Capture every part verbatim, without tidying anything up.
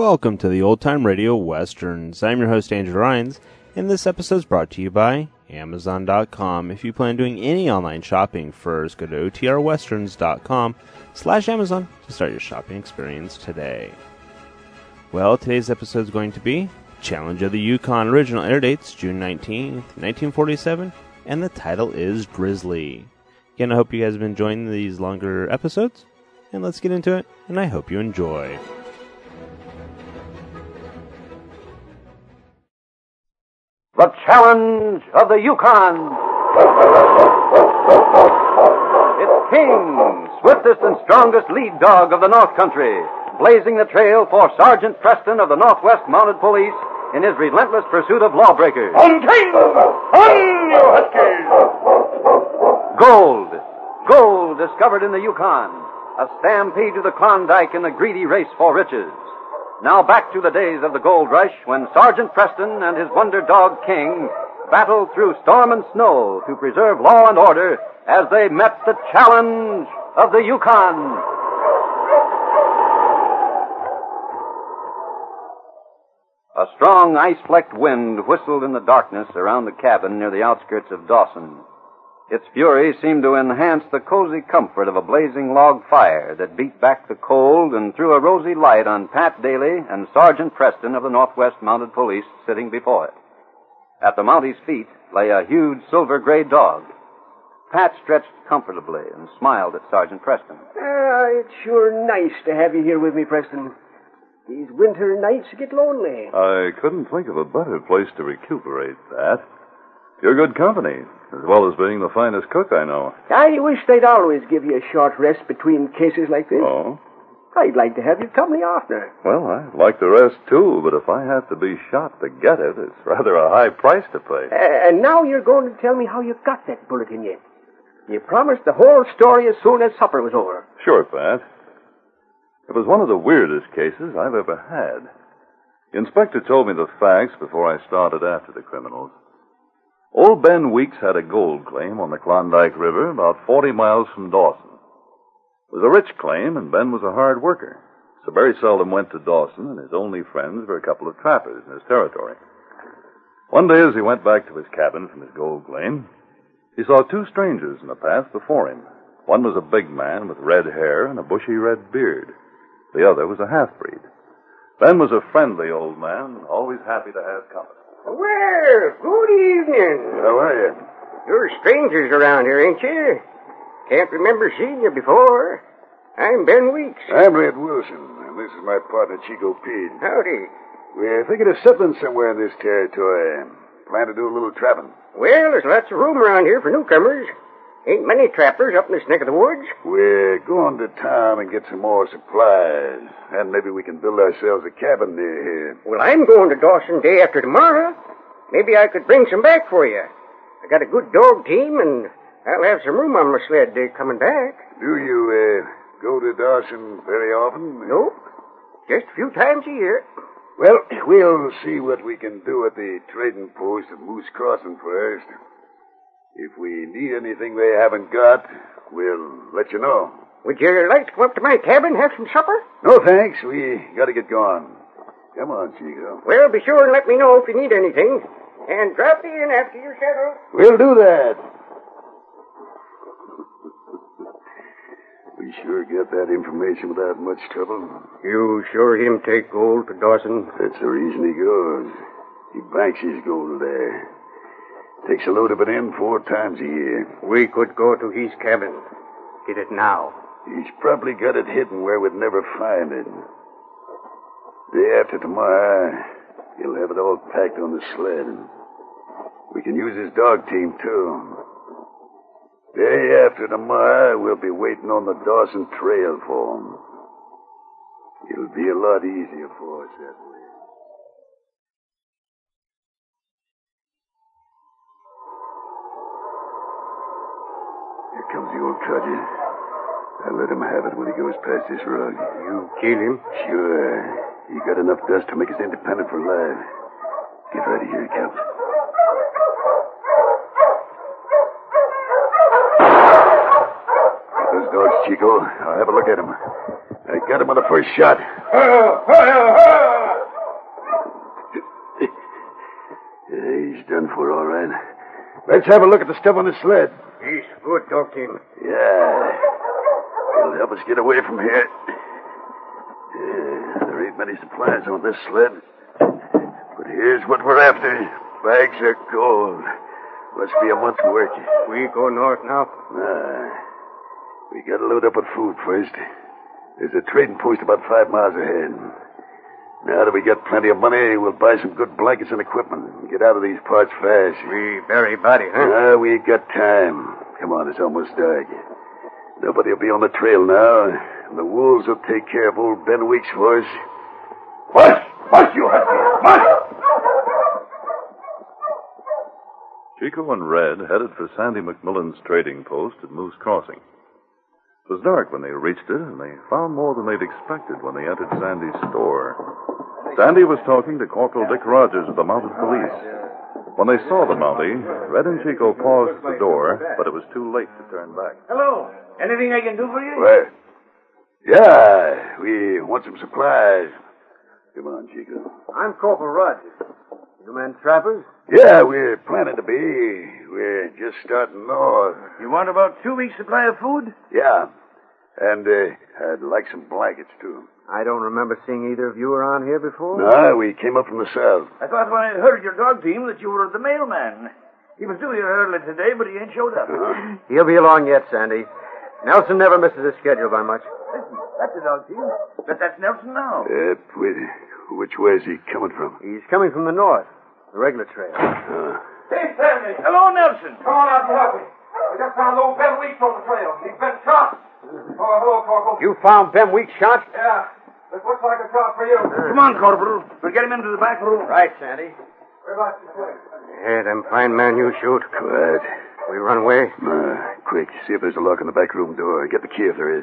Welcome to the Old Time Radio Westerns. I'm your host, Andrew Rhines, and this episode is brought to you by Amazon dot com. If you plan on doing any online shopping first, go to O T R westerns dot com slash Amazon to start your shopping experience today. Well, today's episode is going to be Challenge of the Yukon. Original air dates June nineteenth, nineteen forty-seven, and the title is Grizzly. Again, I hope you guys have been enjoying these longer episodes, and let's get into it, and I hope you enjoy. The Challenge of the Yukon. It's King, swiftest and strongest lead dog of the North Country, blazing the trail for Sergeant Preston of the Northwest Mounted Police in his relentless pursuit of lawbreakers. On King! On, you huskies! Gold. Gold discovered in the Yukon. A stampede to the Klondike in the greedy race for riches. Now back to the days of the gold rush when Sergeant Preston and his wonder dog King battled through storm and snow to preserve law and order as they met the challenge of the Yukon. A strong ice-flecked wind whistled in the darkness around the cabin near the outskirts of Dawson. Its fury seemed to enhance the cozy comfort of a blazing log fire that beat back the cold and threw a rosy light on Pat Daly and Sergeant Preston of the Northwest Mounted Police sitting before it. At the Mounties' feet lay a huge silver-gray dog. Pat stretched comfortably and smiled at Sergeant Preston. Ah, it's sure nice to have you here with me, Preston. These winter nights get lonely. I couldn't think of a better place to recuperate, Pat. You're good company, as well as being the finest cook I know. I wish they'd always give you a short rest between cases like this. Oh? I'd like to have your company oftener. Well, I like the rest, too, but if I have to be shot to get it, it's rather a high price to pay. Uh, and now you're going to tell me how you got that bullet in you. You promised the whole story as soon as supper was over. Sure, Pat. It was one of the weirdest cases I've ever had. The inspector told me the facts before I started after the criminals. Old Ben Weeks had a gold claim on the Klondike River about forty miles from Dawson. It was a rich claim, and Ben was a hard worker, so very seldom went to Dawson, and his only friends were a couple of trappers in his territory. One day, as he went back to his cabin from his gold claim, he saw two strangers in the path before him. One was a big man with red hair and a bushy red beard. The other was a half-breed. Ben was a friendly old man, always happy to have company. Well, good evening. How are you? You're strangers around here, ain't you? Can't remember seeing you before. I'm Ben Weeks. I'm Red Wilson, and this is my partner, Chico Pete. Howdy. We're thinking of settling somewhere in this territory. Plan to do a little trapping. Well, there's lots of room around here for newcomers. Ain't many trappers up in this neck of the woods. We're going to town and get some more supplies, and maybe we can build ourselves a cabin near here. Well, I'm going to Dawson day after tomorrow. Maybe I could bring some back for you. I got a good dog team, and I'll have some room on my sled day coming back. Do you, uh, go to Dawson very often? Nope. Just a few times a year. Well, we'll see what we can do at the trading post of Moose Crossing first. If we need anything they haven't got, we'll let you know. Would you like to come up to my cabin and have some supper? No, thanks. We got to get going. Come on, Chico. Well, be sure and let me know if you need anything. And drop me in after you settle. We'll do that. We sure get that information without much trouble. You sure him take gold to Dawson? That's the reason he goes. He banks his gold there. Takes a load of it in four times a year. We could go to his cabin. Get it now. He's probably got it hidden where we'd never find it. Day after tomorrow, he'll have it all packed on the sled. We can use his dog team, too. Day after tomorrow, we'll be waiting on the Dawson Trail for him. It'll be a lot easier for us that way. Here comes the old codger. I'll let him have it when he goes past this rug. You kill him? Sure. He got enough dust to make us independent for life. Get right here, he comes. Get those dogs, Chico. I'll have a look at him. I got him on the first shot. Oh, oh, oh. Let's have a look at the stuff on the sled. He's good, dog team. Yeah. It'll help us get away from here. Yeah, there ain't many supplies on this sled. But here's what we're after. Bags of gold. Must be a month's work. We go north now. Nah. We gotta load up with food first. There's a trading post about five miles ahead. Now that we got plenty of money, we'll buy some good blankets and equipment and get out of these parts fast. We bury body, huh? Ah, we ain't got time. Come on, it's almost dark. Nobody will be on the trail now, and the wolves will take care of old Ben Weeks for us. Mush! Mush, you husky! Mush! Chico and Red headed for Sandy McMillan's trading post at Moose Crossing. It was dark when they reached it, and they found more than they'd expected when they entered Sandy's store. Sandy was talking to Corporal Dick Rogers of the Mounted Police. When they saw the Mountie, Red and Chico paused at the door, but it was too late to turn back. Hello. Anything I can do for you? Well, yeah, we want some supplies. Come on, Chico. I'm Corporal Rogers. You men trappers? Yeah, we're planning to be. We're just starting north. You want about two weeks' supply of food? Yeah. And uh, I'd like some blankets, too. I don't remember seeing either of you around here before. No, we came up from the south. I thought when I heard your dog team that you were the mailman. He was due here early today, but he ain't showed up. Uh-huh. He'll be along yet, Sandy. Nelson never misses his schedule by much. Listen, that's the dog team. But that's Nelson now. Uh, wait, which way is he coming from? He's coming from the north, the regular trail. Uh, Hey, Sandy. Hello, Nelson. Come on out and help me. We just found old Ben Weeks on the trail. He's been shot. Oh, hello, Corporal. You found Ben Weeks shot? Yeah. This looks like a job for you. Come on, Corporal. We'll get him into the back room. Right, Sandy. Whereabouts you place? Yeah, them fine men you shoot. quiet. We run away? Uh, quick, see if there's a lock on the back room door. Get the key if there is.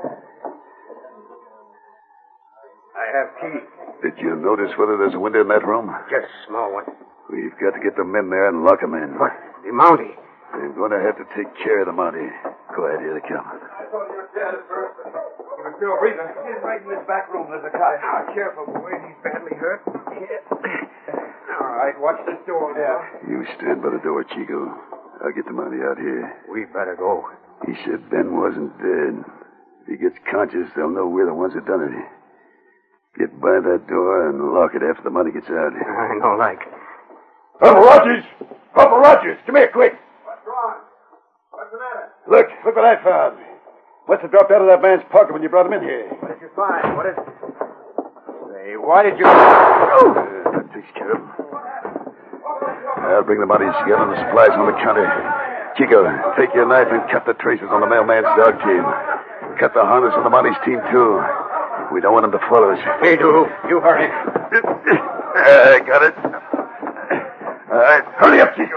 I have key. Did you notice whether there's a window in that room? Just a small one. We've got to get the men there and lock them in. What? The Mountie? We're going to have to take care of the Mountie. Go ahead, here they come. I thought you were dead at first, but he was still breathing. He's right in this back room. There's a cot. Ah, careful, boy. He's badly hurt. All right, watch this door. Yeah. You stand by the door, Chico. I'll get the Mountie out here. We better go. He said Ben wasn't dead. If he gets conscious, they'll know we're the ones that done it. Get by that door and lock it after the Mountie gets out. I know, like. Corporal Rogers! Corporal Rogers! Come here, quick! What's wrong? What's the matter? Look, look what I found. Must have dropped out of that man's pocket when you brought him in here. What did you find? What is... Say, why did you... Uh, that takes care of him. I'll bring the Mounties together and the supplies on the counter. Chico, take your knife and cut the traces on the mailman's dog team. Cut the harness on the Mounties team, too. We don't want them to follow us. Me too. You hurry. I got it. All right, hurry up, Chico.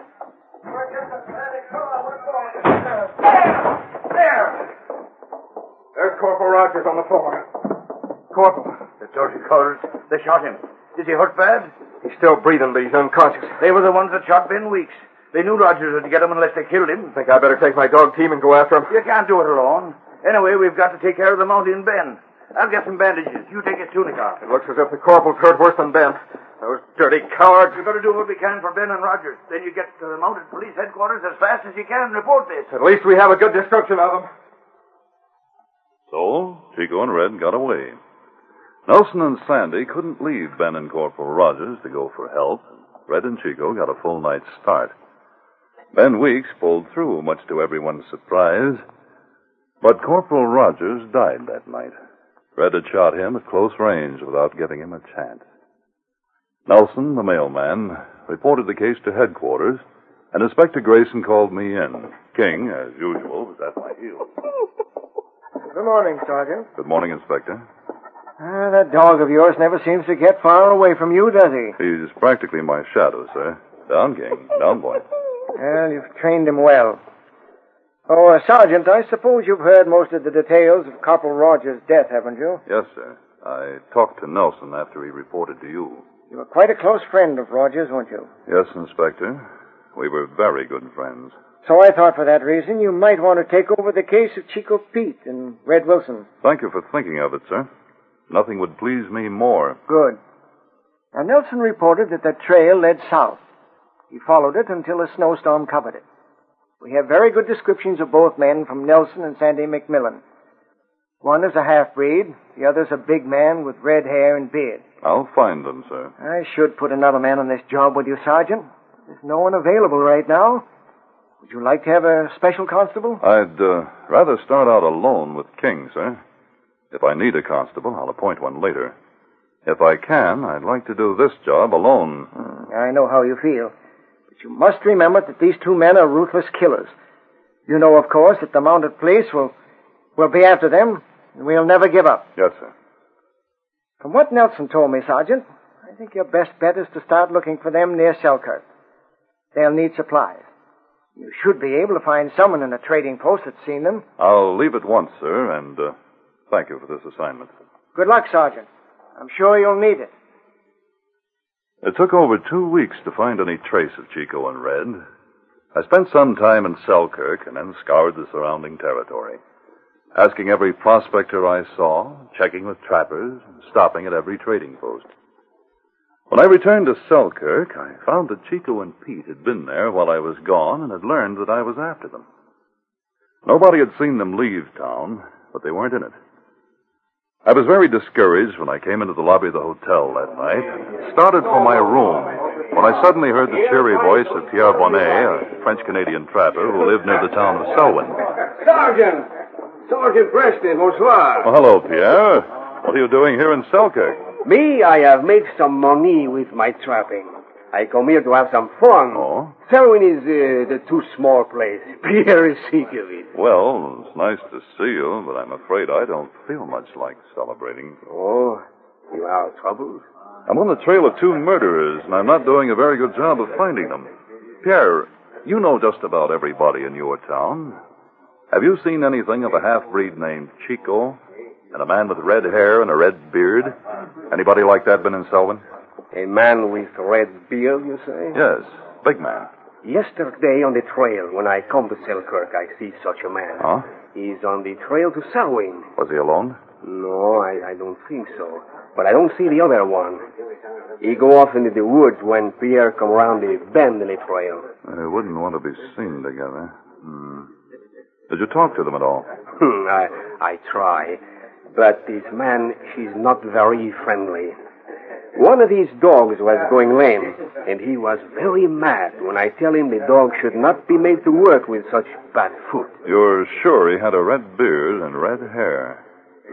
There! There's Corporal Rogers on the floor. Corporal. The dirty colors. They shot him. Is he hurt bad? He's still breathing, but he's unconscious. They were the ones that shot Ben Weeks. They knew Rogers would get him unless they killed him. Think I better take my dog team and go after him? You can't do it alone. Anyway, we've got to take care of the Mountie and Ben. I'll get some bandages. You take his tunic off. It looks as if the corporal's hurt worse than Ben. Those dirty cowards. You better do what we can for Ben and Rogers. Then you get to the Mounted Police headquarters as fast as you can and report this. At least we have a good description of them. So, Chico and Red got away. Nelson and Sandy couldn't leave Ben and Corporal Rogers to go for help. Red and Chico got a full night's start. Ben Weeks pulled through, much to everyone's surprise. But Corporal Rogers died that night. Red had shot him at close range without giving him a chance. Nelson, the mailman, reported the case to headquarters, and Inspector Grayson called me in. King, as usual, was at my heels. Good morning, Sergeant. Good morning, Inspector. Ah, that dog of yours never seems to get far away from you, does he? He's practically my shadow, sir. Down, King. Down, boy. Well, you've trained him well. Oh, uh, Sergeant, I suppose you've heard most of the details of Corporal Rogers' death, haven't you? Yes, sir. I talked to Nelson after he reported to you. You were quite a close friend of Rogers, weren't you? Yes, Inspector. We were very good friends. So I thought for that reason you might want to take over the case of Chico Pete and Red Wilson. Thank you for thinking of it, sir. Nothing would please me more. Good. Now, Nelson reported that the trail led south. He followed it until a snowstorm covered it. We have very good descriptions of both men from Nelson and Sandy McMillan. One is a half-breed. The other's a big man with red hair and beard. I'll find them, sir. I should put another man on this job with you, Sergeant. There's no one available right now. Would you like to have a special constable? I'd uh, rather start out alone with King, sir. If I need a constable, I'll appoint one later. If I can, I'd like to do this job alone. Hmm, I know how you feel. But you must remember that these two men are ruthless killers. You know, of course, that the mounted police will, will be after them, and we'll never give up. Yes, sir. From what Nelson told me, Sergeant, I think your best bet is to start looking for them near Selkirk. They'll need supplies. You should be able to find someone in a trading post that's seen them. I'll leave at once, sir, and uh, thank you for this assignment. Good luck, Sergeant. I'm sure you'll need it. It took over two weeks to find any trace of Chico and Red. I spent some time in Selkirk and then scoured the surrounding territory, asking every prospector I saw, checking with trappers, and stopping at every trading post. When I returned to Selkirk, I found that Chico and Pete had been there while I was gone and had learned that I was after them. Nobody had seen them leave town, but they weren't in it. I was very discouraged when I came into the lobby of the hotel that night and started for my room when I suddenly heard the cheery voice of Pierre Bonnet, a French-Canadian trapper who lived near the town of Selwyn. Sergeant! Sergeant Preston, bonsoir. Oh, hello, Pierre. What are you doing here in Selkirk? Me, I have made some money with my trapping. I come here to have some fun. Oh? Selwyn is uh, the too small place. Pierre is sick of it. Well, it's nice to see you, but I'm afraid I don't feel much like celebrating. Oh, you have troubles? I'm on the trail of two murderers, and I'm not doing a very good job of finding them. Pierre, you know just about everybody in your town. Have you seen anything of a half-breed named Chico? And a man with red hair and a red beard? Anybody like that been in Selwyn? A man with red beard, you say? Yes, big man. Yesterday on the trail, when I come to Selkirk, I see such a man. Huh? He's on the trail to Selwyn. Was he alone? No, I, I don't think so. But I don't see the other one. He go off into the woods when Pierre come around the bend in the trail. They wouldn't want to be seen together. Hmm. Did you talk to them at all? Hmm, I, I try. But this man, she's not very friendly. One of these dogs was going lame, and he was very mad when I tell him the dog should not be made to work with such bad foot. You're sure he had a red beard and red hair?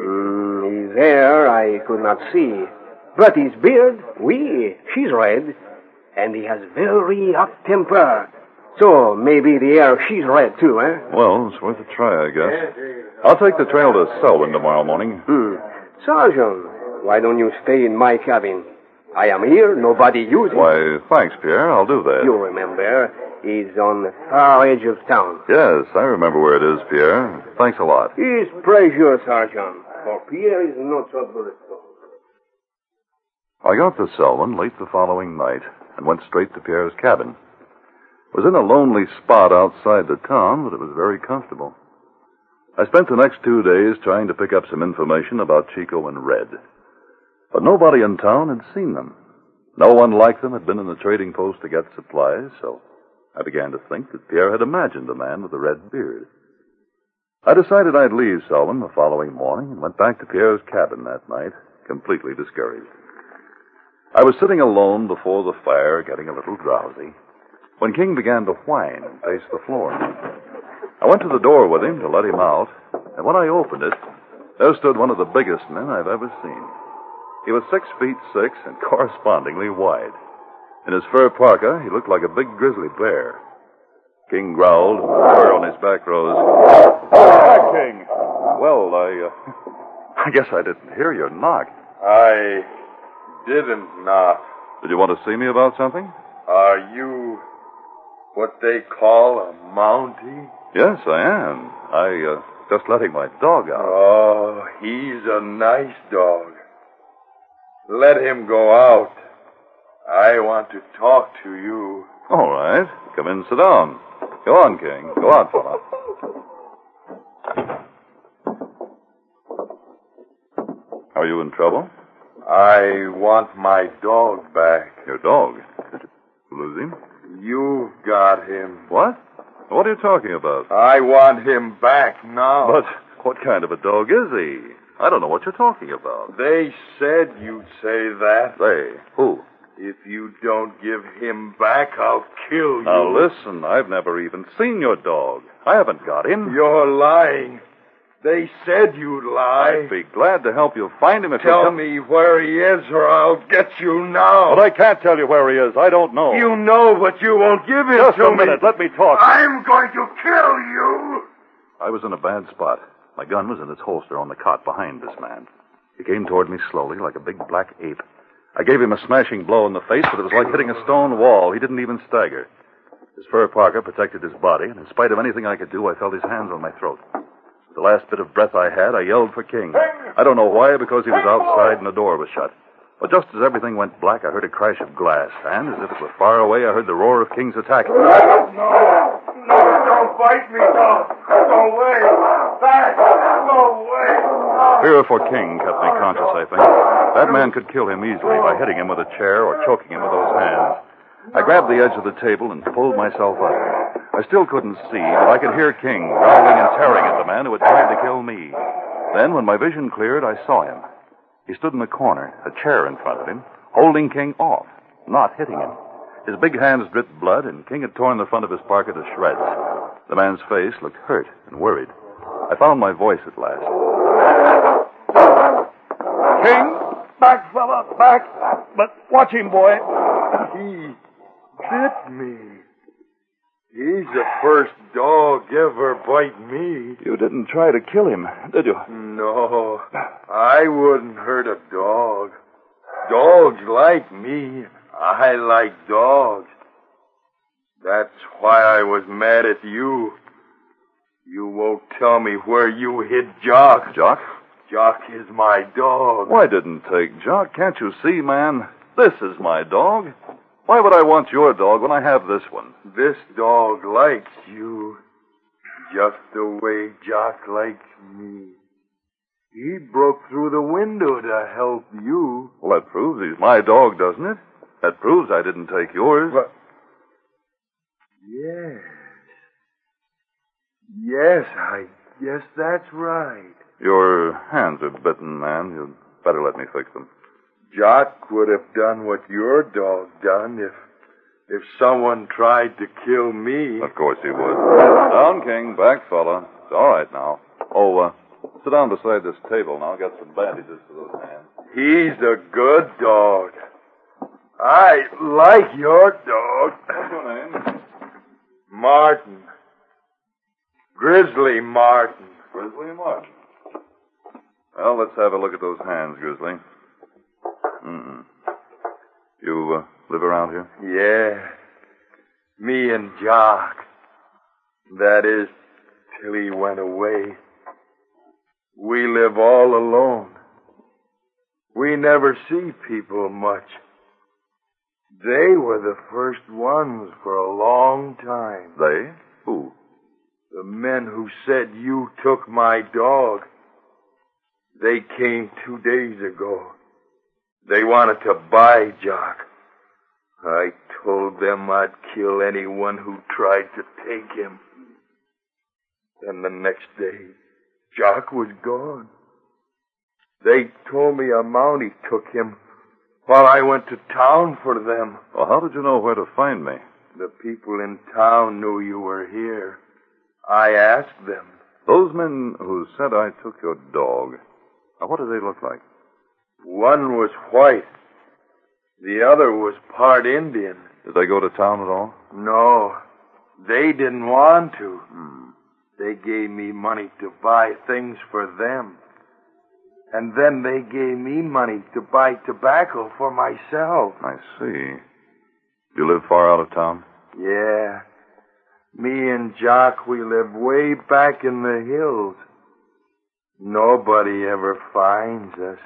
Mm, his hair I could not see. But his beard, oui, she's red. And he has very hot temper. So maybe the hair, she's red too, eh? Well, it's worth a try, I guess. I'll take the trail to Selwyn tomorrow morning. Hmm. Sergeant, why don't you stay in my cabin? I am here, nobody uses it. Why, thanks, Pierre. I'll do that. You remember, he's on the far edge of town. Yes, I remember where it is, Pierre. Thanks a lot. It's pleasure, Sergeant. For Pierre is no trouble at all. I got to Selwyn late the following night and went straight to Pierre's cabin. It was in a lonely spot outside the town, but it was very comfortable. I spent the next two days trying to pick up some information about Chico and Red. But nobody in town had seen them. No one like them had been in the trading post to get supplies, so I began to think that Pierre had imagined a man with a red beard. I decided I'd leave Selwyn the following morning and went back to Pierre's cabin that night, completely discouraged. I was sitting alone before the fire, getting a little drowsy, when King began to whine and pace the floor. I went to the door with him to let him out, and when I opened it, there stood one of the biggest men I've ever seen. He was six feet six and correspondingly wide. In his fur parka, he looked like a big grizzly bear. King growled, and the fur on his back rose. Hi, King. Well, I, uh, I guess I didn't hear your knock. I didn't knock. Did you want to see me about something? Are you what they call a Mountie? Yes, I am. I, uh, just letting my dog out. Oh, he's a nice dog. Let him go out. I want to talk to you. All right. Come in, sit down. Go on, King. Go on, fella. Are you in trouble? I want my dog back. Your dog? Did you lose him? You've got him. What? What are you talking about? I want him back now. But what kind of a dog is he? I don't know what you're talking about. They said you'd say that. They? Who? If you don't give him back, I'll kill you. Now, listen, I've never even seen your dog. I haven't got him. You're lying. They said you'd lie. I'd be glad to help you find him if you Tell come... me where he is, or I'll get you now. But I can't tell you where he is. I don't know. You know, but you won't give him Just to a me. minute. Let me talk. I'm going to kill you. I was in a bad spot. My gun was in its holster on the cot behind this man. He came toward me slowly, like a big black ape. I gave him a smashing blow in the face, but it was like hitting a stone wall. He didn't even stagger. His fur parka protected his body, and in spite of anything I could do, I felt his hands on my throat. The last bit of breath I had, I yelled for King. I don't know why, because he was outside and the door was shut. But just as everything went black, I heard a crash of glass, and as if it were far away, I heard the roar of King's attack. No, no, don't bite me, no. Go away. Back. Go away. Fear for King kept me conscious, I think. That man could kill him easily by hitting him with a chair or choking him with those hands. I grabbed the edge of the table and pulled myself up. I still couldn't see, but I could hear King growling and tearing at the man who had tried to kill me. Then, when my vision cleared, I saw him. He stood in the corner, a chair in front of him, holding King off, not hitting him. His big hands dripped blood, and King had torn the front of his parka to shreds. The man's face looked hurt and worried. I found my voice at last. King, back, fella, back. But watch him, boy. He bit me. He's the first dog ever bite me. You didn't try to kill him, did you? No, I wouldn't hurt a dog. Dogs like me. I like dogs. That's why I was mad at you. You won't tell me where you hid Jock. Jock? Jock is my dog. Why didn't take Jock? Can't you see, man? This is my dog. Why would I want your dog when I have this one? This dog likes you just the way Jock likes me. He broke through the window to help you. Well, that proves he's my dog, doesn't it? That proves I didn't take yours. But... Yes. Yes, I guess that's right. Your hands are bitten, man. You'd better let me fix them. Jock would have done what your dog done if if someone tried to kill me. Of course he would. Down, King. Back, fella. It's all right now. Oh, uh, sit down beside this table now. I'll get some bandages for those hands. He's a good dog. I like your dog. What's your name? Martin. Grizzly Martin. Grizzly Martin. Well, let's have a look at those hands, Grizzly. Mm-mm. You uh, live around here? Yeah. Me and Jock. That is, till he went away. We live all alone. We never see people much. They were the first ones for a long time. They? Who? The men who said you took my dog. They came two days ago. They wanted to buy Jock. I told them I'd kill anyone who tried to take him. Then the next day, Jock was gone. They told me a Mountie took him while I went to town for them. Well, how did you know where to find me? The people in town knew you were here. I asked them. Those men who said I took your dog, now what do they look like? One was white. The other was part Indian. Did they go to town at all? No, they didn't want to. Hmm. They gave me money to buy things for them. And then they gave me money to buy tobacco for myself. I see. You live far out of town? Yeah. Me and Jock, we live way back in the hills. Nobody ever finds us.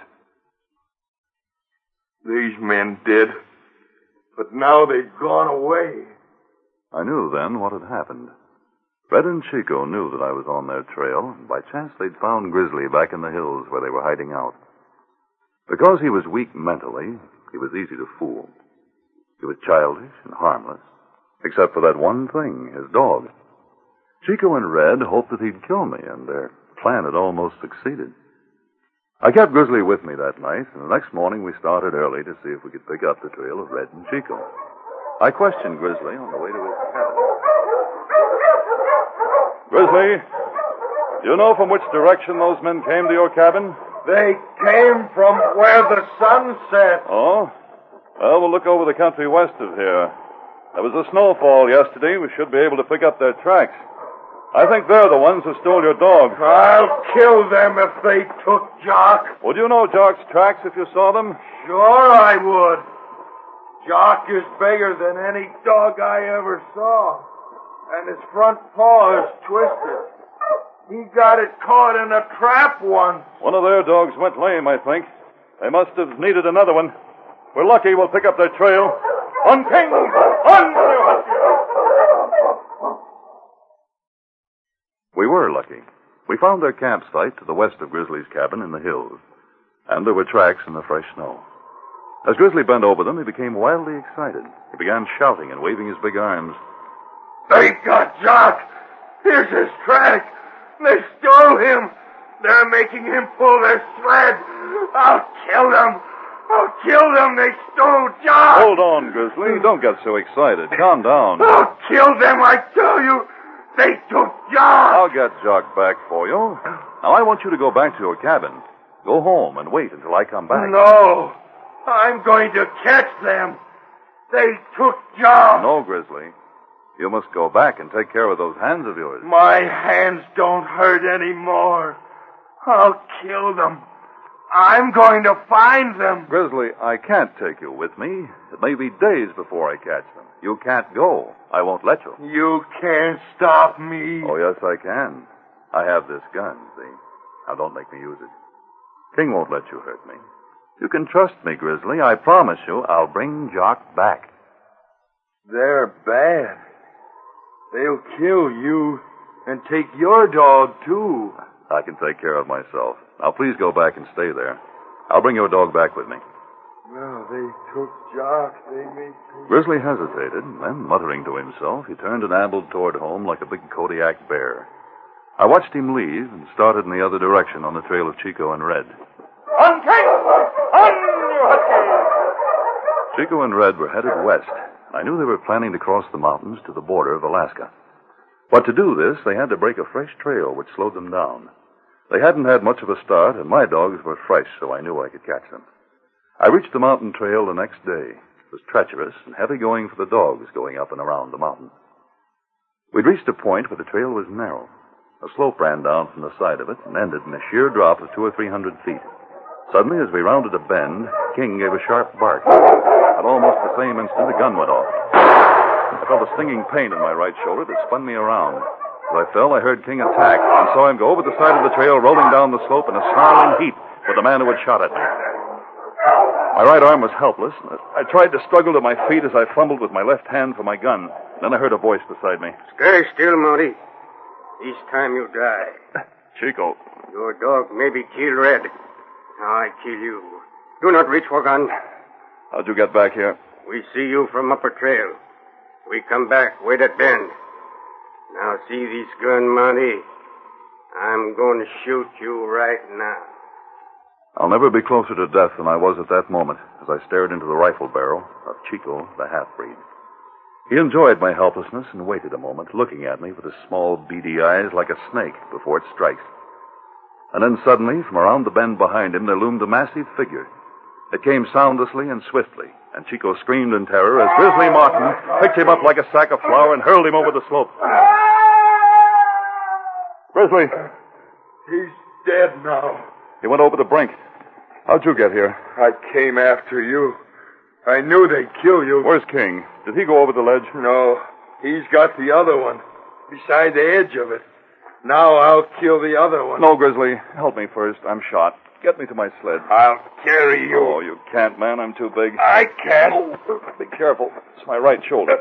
These men did. But now they've gone away. I knew then what had happened. Red and Chico knew that I was on their trail, and by chance they'd found Grizzly back in the hills where they were hiding out. Because he was weak mentally, he was easy to fool. He was childish and harmless. Except for that one thing, his dog. Chico and Red hoped that he'd kill me, and their plan had almost succeeded. I kept Grizzly with me that night, and the next morning we started early to see if we could pick up the trail of Red and Chico. I questioned Grizzly on the way to his cabin. Grizzly, do you know from which direction those men came to your cabin? They came from where the sun set. Oh? Well, we'll look over the country west of here. There was a snowfall yesterday. We should be able to pick up their tracks. I think they're the ones who stole your dog. I'll kill them if they took Jock. Would you know Jock's tracks if you saw them? Sure I would. Jock is bigger than any dog I ever saw. And his front paw is twisted. He got it caught in a trap once. One of their dogs went lame, I think. They must have needed another one. We're lucky we'll pick up their trail. On, King! On! We were lucky. We found their campsite to the west of Grizzly's cabin in the hills. And there were tracks in the fresh snow. As Grizzly bent over them, he became wildly excited. He began shouting and waving his big arms. They got Jock! Here's his track! They stole him! They're making him pull their sled! I'll kill them! I'll kill them! They stole Jock! Hold on, Grizzly. Don't get so excited. Calm down. I'll kill them, I tell you! They took Jock! I'll get Jock back for you. Now, I want you to go back to your cabin. Go home and wait until I come back. No! I'm going to catch them! They took Jock! No, Grizzly. You must go back and take care of those hands of yours. My hands don't hurt anymore. I'll kill them. I'm going to find them. Grizzly, I can't take you with me. It may be days before I catch them. You can't go. I won't let you. You can't stop me. Oh, yes, I can. I have this gun, see? Now, don't make me use it. King won't let you hurt me. You can trust me, Grizzly. I promise you I'll bring Jock back. They're bad. They'll kill you and take your dog, too. I can take care of myself. Now, please go back and stay there. I'll bring your dog back with me. Well, they took Jock. They made... Grizzly hesitated, and then, muttering to himself, he turned and ambled toward home like a big Kodiak bear. I watched him leave and started in the other direction on the trail of Chico and Red. On, King! On, you husky! Chico and Red were headed west. I knew they were planning to cross the mountains to the border of Alaska. But to do this, they had to break a fresh trail, which slowed them down. They hadn't had much of a start, and my dogs were fresh, so I knew I could catch them. I reached the mountain trail the next day. It was treacherous and heavy going for the dogs going up and around the mountain. We'd reached a point where the trail was narrow. A slope ran down from the side of it and ended in a sheer drop of two or three hundred feet. Suddenly, as we rounded a bend, King gave a sharp bark. At almost the same instant, a gun went off. I felt a stinging pain in my right shoulder that spun me around. As I fell, I heard King attack and saw him go over the side of the trail, rolling down the slope in a snarling heap with the man who had shot at me. My right arm was helpless. I tried to struggle to my feet as I fumbled with my left hand for my gun. Then I heard a voice beside me. Stay still, Marty. This time you die. Chico. Your dog may be killed Red. Now I kill you. Do not reach for gun. How'd you get back here? We see you from upper trail. We come back, wait at bend. Now see this gun, Marty. I'm going to shoot you right now. I'll never be closer to death than I was at that moment as I stared into the rifle barrel of Chico, the half-breed. He enjoyed my helplessness and waited a moment, looking at me with his small, beady eyes like a snake before it strikes. And then suddenly, from around the bend behind him, there loomed a massive figure. It came soundlessly and swiftly, and Chico screamed in terror as Grizzly Martin picked him up like a sack of flour and hurled him over the slope. Grizzly! He's dead now. He went over the brink. How'd you get here? I came after you. I knew they'd kill you. Where's King? Did he go over the ledge? No, he's got the other one, beside the edge of it. Now I'll kill the other one. No, Grizzly. Help me first. I'm shot. Get me to my sled. I'll carry you. Oh, you can't, man. I'm too big. I can't. Oh, be careful. It's my right shoulder.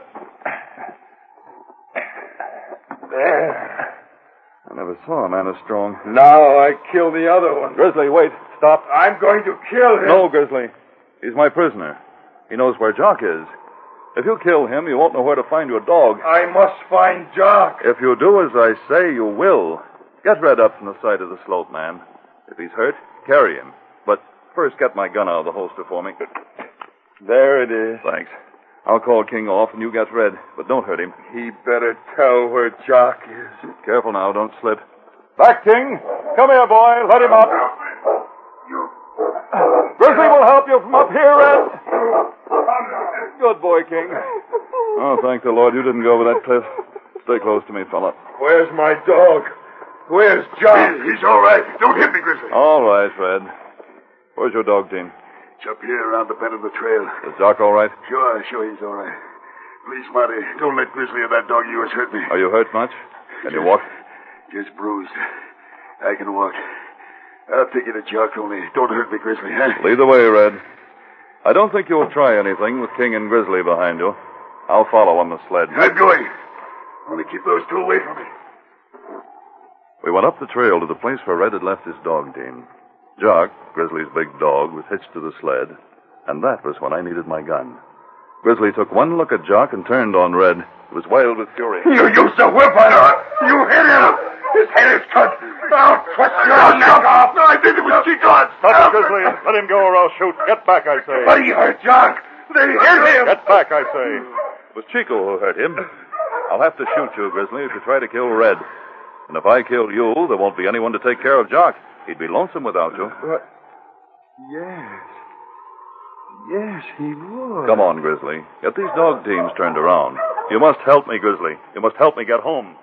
There. I never saw a man as strong. Now I kill the other one. Grizzly, wait. Stop. I'm going to kill him. No, Grizzly. He's my prisoner. He knows where Jock is. If you kill him, you won't know where to find your dog. I must find Jock. If you do as I say, you will. Get Red up from the side of the slope, man. If he's hurt, carry him. But first get my gun out of the holster for me. There it is. Thanks. I'll call King off and you get Red, but don't hurt him. He better tell where Jock is. Careful now, don't slip. Back, King. Come here, boy. Let him up. Grizzly will help you from up here, Red. Good boy, King. Oh, thank the Lord you didn't go over that cliff. Stay close to me, fella. Where's my dog? Where's Jock? He's all right. Don't hit me, Grizzly. All right, Red. Where's your dog team? It's up here around the bend of the trail. Is Jock all right? Sure, sure he's all right. Please, Marty, don't let Grizzly or that dog of yours hurt me. Are you hurt much? Can you walk? Just bruised. I can walk. I'll take you to Jock, only don't hurt me, Grizzly, huh? Lead the way, Red. I don't think you'll try anything with King and Grizzly behind you. I'll follow on the sled. I'm going. Only keep those two away from me. We went up the trail to the place where Red had left his dog team. Jock, Grizzly's big dog, was hitched to the sled, and that was when I needed my gun. Grizzly took one look at Jock and turned on Red. He was wild with fury. You used a whip on him. You hit him. His head is cut. I'll twist your neck off. No, I did it with Chico. Stop, Grizzly. Let him go or I'll shoot. Get back, I say. But he hurt Jock. They hit him. Get back, I say. It was Chico who hurt him. I'll have to shoot you, Grizzly, if you try to kill Red. And if I kill you, there won't be anyone to take care of Jock. He'd be lonesome without you. But, yes. Yes, he would. Come on, Grizzly. Get these dog teams turned around. You must help me, Grizzly. You must help me get home.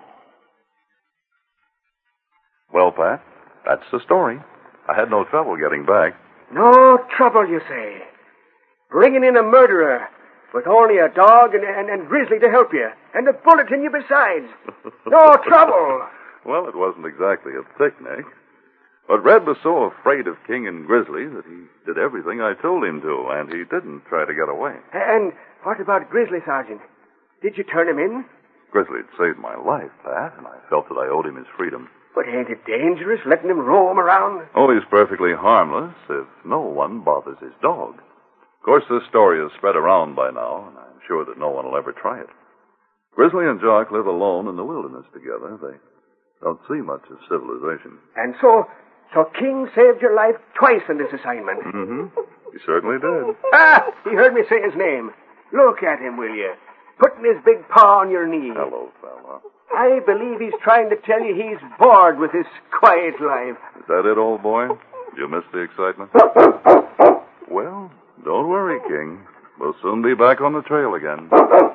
Well, Pat, that's the story. I had no trouble getting back. No trouble, you say? Bringing in a murderer with only a dog and, and, and Grizzly to help you, and a bullet in you besides. No trouble. Well, it wasn't exactly a picnic. But Red was so afraid of King and Grizzly that he did everything I told him to, and he didn't try to get away. And what about Grizzly, Sergeant? Did you turn him in? Grizzly had saved my life, Pat, and I felt that I owed him his freedom. But ain't it dangerous letting him roam around? Oh, he's perfectly harmless if no one bothers his dog. Of course, this story is spread around by now, and I'm sure that no one will ever try it. Grizzly and Jock live alone in the wilderness together. They don't see much of civilization. And so, so King saved your life twice in this assignment. Mm-hmm. He certainly did. Ah, he heard me say his name. Look at him, will you? Putting his big paw on your knee. Hello, fella. I believe he's trying to tell you he's bored with his quiet life. Is that it, old boy? You missed the excitement? Well, don't worry, King. We'll soon be back on the trail again.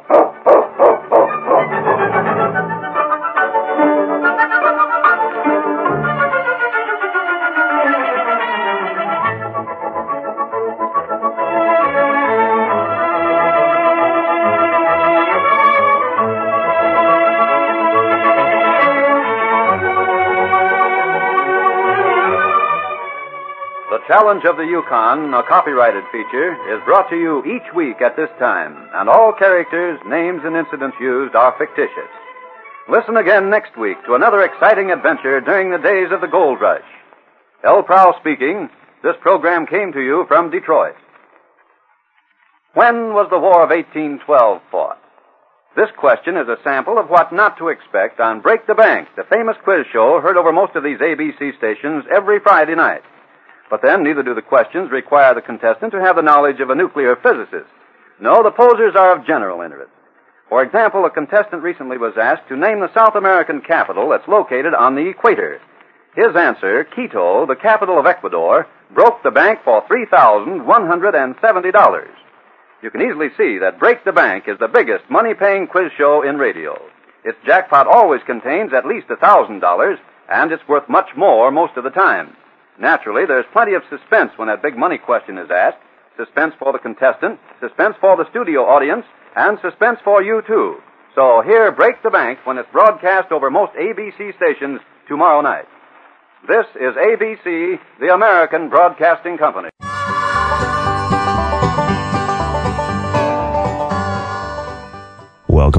Challenge of the Yukon, a copyrighted feature, is brought to you each week at this time, and all characters, names, and incidents used are fictitious. Listen again next week to another exciting adventure during the days of the gold rush. L. Prowl speaking. This program came to you from Detroit. When was the War of eighteen twelve fought? This question is a sample of what not to expect on Break the Bank, the famous quiz show heard over most of these A B C stations every Friday night. But then, neither do the questions require the contestant to have the knowledge of a nuclear physicist. No, the posers are of general interest. For example, a contestant recently was asked to name the South American capital that's located on the equator. His answer, Quito, the capital of Ecuador, broke the bank for three thousand one hundred seventy dollars. You can easily see that Break the Bank is the biggest money-paying quiz show in radio. Its jackpot always contains at least one thousand dollars, and it's worth much more most of the time. Naturally, there's plenty of suspense when that big money question is asked. Suspense for the contestant, suspense for the studio audience, and suspense for you, too. So hear Break the Bank when it's broadcast over most A B C stations tomorrow night. This is A B C, the American Broadcasting Company. Welcome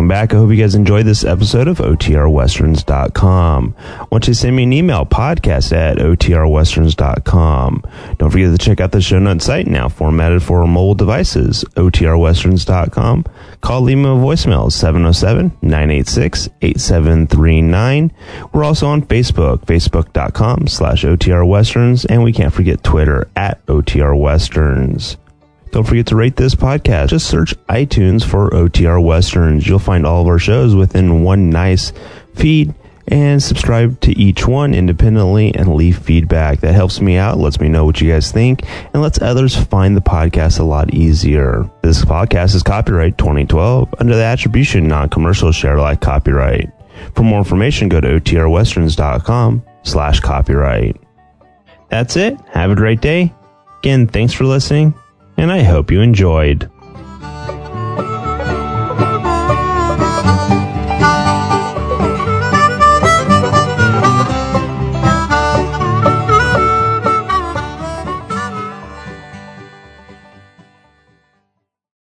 welcome back. I hope you guys enjoyed this episode of O T R Westerns dot com. I want you to send me an email, podcast at O T R Westerns dot com. Don't forget to check out the show notes site, now formatted for mobile devices, O T R Westerns dot com. Call, leave me a voicemail, seven oh seven, nine eight six, eight seven three nine. We're also on Facebook, facebook.com slash OTR Westerns, and we can't forget Twitter at O T R Westerns. Don't forget to rate this podcast. Just search iTunes for O T R Westerns. You'll find all of our shows within one nice feed, and subscribe to each one independently and leave feedback. That helps me out, lets me know what you guys think, and lets others find the podcast a lot easier. This podcast is copyright twenty twelve under the attribution non-commercial share alike copyright. For more information, go to O T R Westerns dot com slash copyright. That's it. Have a great day. Again, thanks for listening, and I hope you enjoyed.